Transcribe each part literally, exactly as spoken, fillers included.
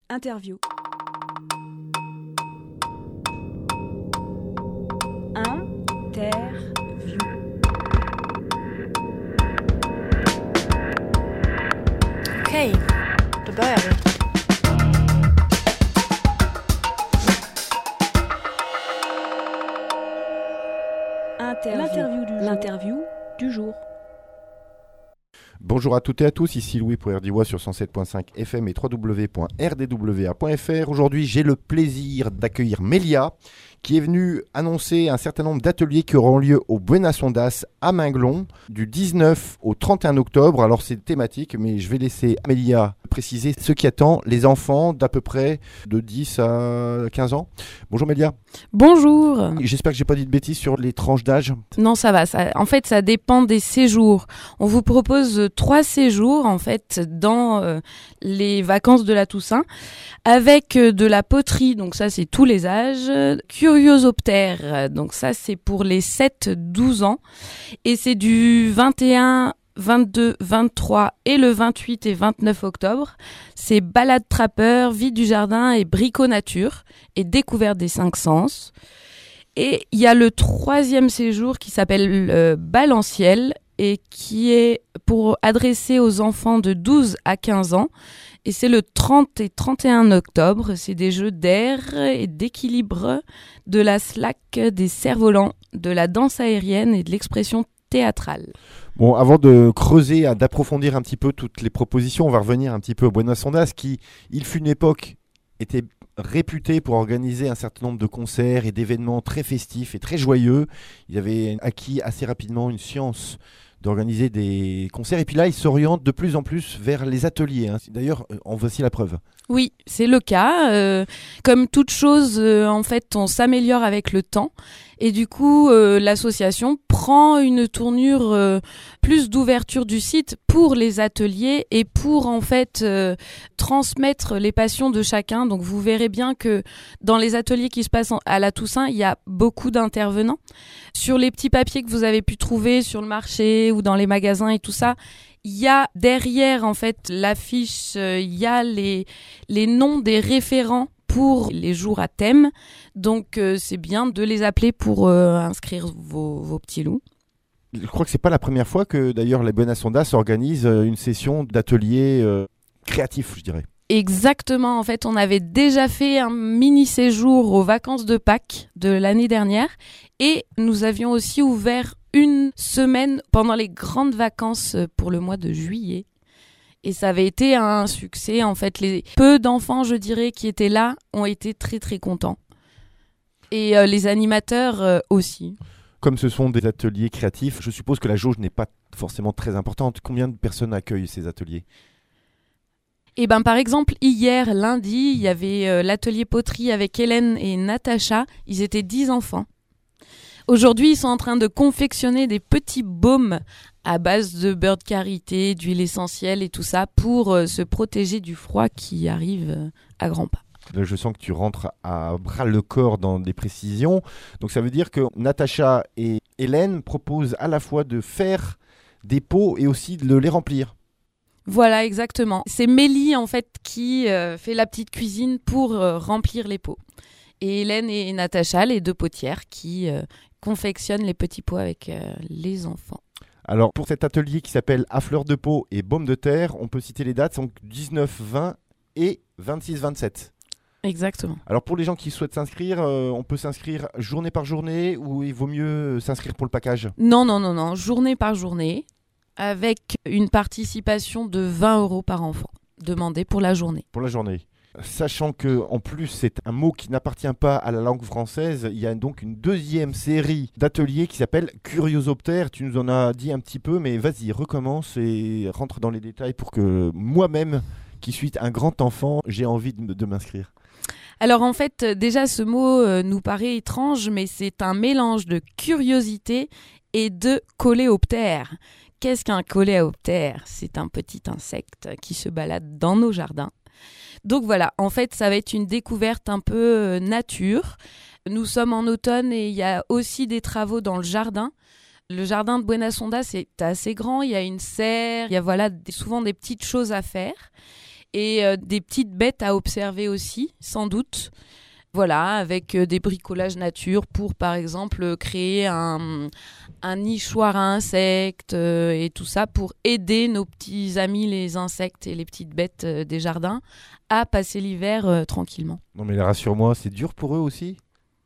Interview. Interview. Okej, då börjar vi. Interview. L'interview du, L'interview du jour. Bonjour à toutes et à tous, ici Louis pour R D W A sur cent sept point cinq F M et w w w point r d w a point f r. Aujourd'hui, j'ai le plaisir d'accueillir Mélia, qui est venue annoncer un certain nombre d'ateliers qui auront lieu au Buenas Ondas à Minglon, du dix-neuf au trente et un octobre. Alors c'est thématique, mais je vais laisser Mélia préciser ce qui attend les enfants d'à peu près de dix à quinze ans. Bonjour Mélia. Bonjour. J'espère que j'ai pas dit de bêtises sur les tranches d'âge. Non, ça va. Ça, en fait, ça dépend des séjours. On vous propose trois séjours en fait dans euh, les vacances de la Toussaint, avec euh, de la poterie. Donc ça, c'est tous les âges. Curiosoptère. Donc ça, c'est pour les sept douze ans, et c'est du vingt et un, vingt-deux, vingt-trois et le vingt-huit et vingt-neuf octobre. C'est balade trappeur, vie du jardin et brico nature et découverte des cinq sens. Et il y a le troisième séjour qui s'appelle euh, Balanciel et qui est pour adresser aux enfants de douze à quinze ans. Et c'est le trente et trente et un octobre. C'est des jeux d'air et d'équilibre, de la slack, des cerfs-volants, de la danse aérienne et de l'expression théâtrale. Bon, avant de creuser, d'approfondir un petit peu toutes les propositions, on va revenir un petit peu au Buenas Ondas, qui, il fut une époque, était réputé pour organiser un certain nombre de concerts et d'événements très festifs et très joyeux. Il avait acquis assez rapidement une science d'organiser des concerts. Et puis là, il s'oriente de plus en plus vers les ateliers. Hein. D'ailleurs, en voici la preuve. Oui, c'est le cas. Euh, comme toute chose, euh, en fait, on s'améliore avec le temps. Et du coup, euh, l'association prend une tournure euh, plus d'ouverture du site pour les ateliers et pour en fait euh, transmettre les passions de chacun. Donc vous verrez bien que dans les ateliers qui se passent en, à la Toussaint, il y a beaucoup d'intervenants. Sur les petits papiers que vous avez pu trouver sur le marché ou dans les magasins et tout ça, il y a derrière en fait l'affiche, euh, il y a les les noms des référents pour les jours à thème. Donc euh, c'est bien de les appeler pour euh, inscrire vos, vos petits loups. Je crois que c'est pas la première fois que d'ailleurs les Buenas Ondas organisent une session d'atelier euh, créatif, je dirais. Exactement, en fait, on avait déjà fait un mini séjour aux vacances de Pâques de l'année dernière et nous avions aussi ouvert une semaine pendant les grandes vacances pour le mois de juillet. Et ça avait été un succès. En fait, les peu d'enfants, je dirais, qui étaient là ont été très très contents. Et euh, les animateurs euh, aussi. Comme ce sont des ateliers créatifs, je suppose que la jauge n'est pas forcément très importante. Combien de personnes accueillent ces ateliers ? Et ben par exemple, hier, lundi, il y avait euh, l'atelier poterie avec Hélène et Natacha. Ils étaient dix enfants. Aujourd'hui, ils sont en train de confectionner des petits baumes à base de beurre de karité, d'huile essentielle et tout ça pour euh, se protéger du froid qui arrive euh, à grands pas. Là, je sens que tu rentres à bras le corps dans des précisions. Donc ça veut dire que Natacha et Hélène proposent à la fois de faire des pots et aussi de les remplir. Voilà, exactement. C'est Mélie en fait qui euh, fait la petite cuisine pour euh, remplir les pots. Et Hélène et Natacha, les deux potières, qui euh, confectionnent les petits pots avec euh, les enfants. Alors pour cet atelier qui s'appelle À fleur de pot et baume de terre, on peut citer les dates, donc dix-neuf vingt et vingt-six vingt-sept. Exactement. Alors pour les gens qui souhaitent s'inscrire, euh, on peut s'inscrire journée par journée ou il vaut mieux s'inscrire pour le package ? Non, non, non, non, journée par journée, avec une participation de vingt euros par enfant, demandée pour la journée. Pour la journée. Sachant qu'en plus c'est un mot qui n'appartient pas à la langue française, il y a donc une deuxième série d'ateliers qui s'appelle Curiosoptère. Tu nous en as dit un petit peu, mais vas-y, recommence et rentre dans les détails pour que moi-même, qui suis un grand enfant, j'ai envie de, de m'inscrire. Alors en fait, déjà ce mot euh, nous paraît étrange, mais c'est un mélange de curiosité et de coléoptère. Qu'est-ce qu'un coléoptère ? C'est un petit insecte qui se balade dans nos jardins. Donc voilà, en fait, ça va être une découverte un peu euh, nature. Nous sommes en automne et il y a aussi des travaux dans le jardin. Le jardin de Buenas Ondas est assez grand, il y a une serre, il y a voilà, des, souvent des petites choses à faire. et euh, des petites bêtes à observer aussi, sans doute. Voilà, avec euh, des bricolages nature pour, par exemple, créer un, un nichoir à insectes euh, et tout ça pour aider nos petits amis les insectes et les petites bêtes euh, des jardins à passer l'hiver euh, tranquillement. Non mais rassure-moi, c'est dur pour eux aussi ?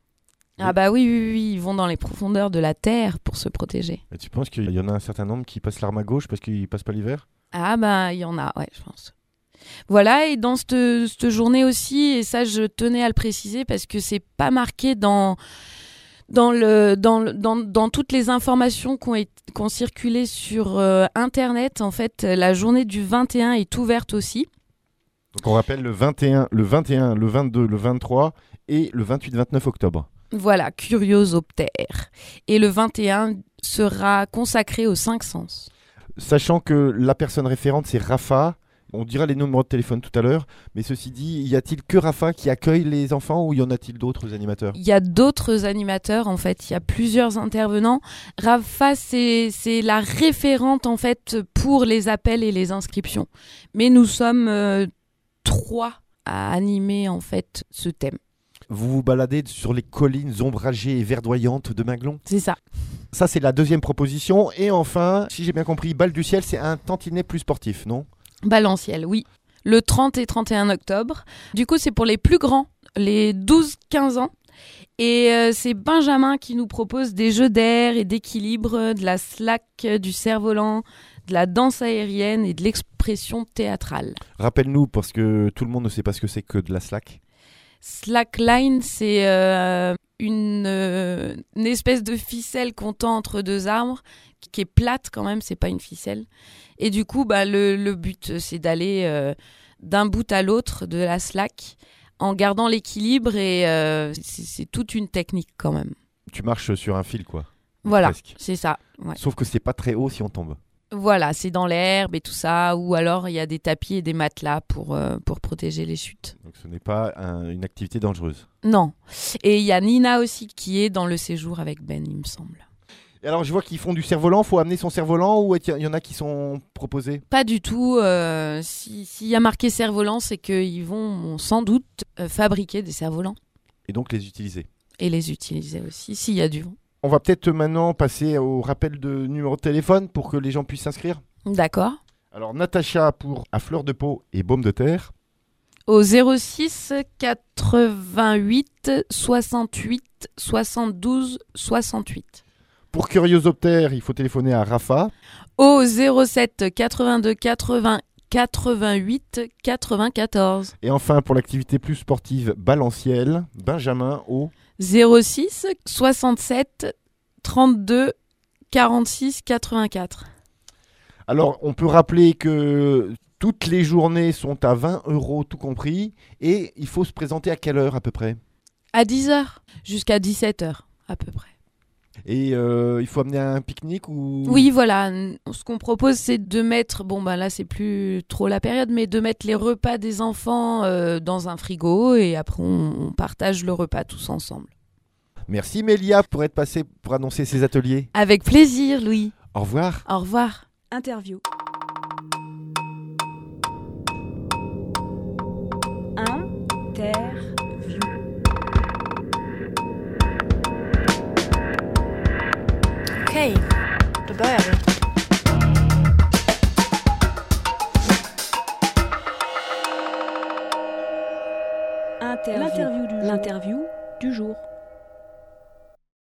Ah bah oui, oui, oui, ils vont dans les profondeurs de la terre pour se protéger. Et tu penses qu'il y en a un certain nombre qui passent l'arme à gauche parce qu'ils passent pas l'hiver ? Ah bah il y en a, ouais, je pense. Voilà, et dans cette, cette journée aussi, et ça je tenais à le préciser parce que c'est pas marqué dans, dans, le, dans, le, dans, dans toutes les informations qui ont, été, qui ont circulé sur euh, Internet. En fait, la journée du vingt et un est ouverte aussi. Donc on rappelle le vingt et un, le vingt et un, le vingt-deux, le vingt-trois et le vingt-huit vingt-neuf octobre. Voilà, Curiosoptère. Et le vingt et un sera consacré aux cinq sens. Sachant que la personne référente, c'est Rafa. On dira les numéros de téléphone tout à l'heure, mais ceci dit, y a-t-il que Rafa qui accueille les enfants ou y en a-t-il d'autres animateurs ? Il y a d'autres animateurs, en fait, il y a plusieurs intervenants. Rafa, c'est, c'est la référente, en fait, pour les appels et les inscriptions. Mais nous sommes euh, trois à animer, en fait, ce thème. Vous vous baladez sur les collines ombragées et verdoyantes de Minglon ? C'est ça. Ça, c'est la deuxième proposition. Et enfin, si j'ai bien compris, Bal du Ciel, c'est un tantinet plus sportif, non ? Balanciel, oui. Le trente et trente et un octobre. Du coup, c'est pour les plus grands, les douze quinze ans. Et euh, c'est Benjamin qui nous propose des jeux d'air et d'équilibre, de la slack, du cerf-volant, de la danse aérienne et de l'expression théâtrale. Rappelle-nous, parce que tout le monde ne sait pas ce que c'est que de la slack. Slackline, c'est euh, une, euh, une espèce de ficelle qu'on tend entre deux arbres, qui est plate quand même, c'est pas une ficelle. Et du coup, bah, le, le but, c'est d'aller euh, d'un bout à l'autre de la slack en gardant l'équilibre et euh, c'est, c'est toute une technique quand même. Tu marches sur un fil, quoi. Voilà, Presque. c'est ça. Ouais. Sauf que c'est pas très haut si on tombe. Voilà, c'est dans l'herbe et tout ça, ou alors il y a des tapis et des matelas pour, euh, pour protéger les chutes. Donc ce n'est pas un, une activité dangereuse. Non. Et il y a Nina aussi qui est dans le séjour avec Ben, il me semble. Et alors je vois qu'ils font du cerf-volant, faut amener son cerf-volant ou il y en a qui sont proposés ? Pas du tout. Euh, si, s'il y a marqué cerf-volant, c'est qu'ils vont sans doute euh, fabriquer des cerfs-volants. Et donc les utiliser. Et les utiliser aussi, s'il y a du vent. On va peut-être maintenant passer au rappel de numéro de téléphone pour que les gens puissent s'inscrire. D'accord. Alors Natacha pour à fleur de peau et baume de terre. Au zéro six quatre-vingt-huit soixante-huit soixante-douze soixante-huit. Pour Curiosoptère, il faut téléphoner à Rafa. Au zéro sept quatre-vingt-deux quatre-vingts quatre-vingt-huit quatre-vingt-quatorze. Et enfin, pour l'activité plus sportive Balanciel, Benjamin au zéro six soixante-sept trente-deux quarante-six quatre-vingt-quatre. Alors, on peut rappeler que toutes les journées sont à vingt euros tout compris et il faut se présenter à quelle heure à peu près ? À dix heures jusqu'à dix-sept heures à peu près. Et euh, il faut amener un pique-nique ou... Oui, voilà. Ce qu'on propose, c'est de mettre, bon ben là c'est plus trop la période, mais de mettre les repas des enfants euh, dans un frigo et après on, on partage le repas tous ensemble. Merci Mélia pour être passée pour annoncer ces ateliers. Avec plaisir, Louis. Au revoir. Au revoir. Interview. Interview. Okej, då börjar vi. Interview. L'interview du, l'interview du jour.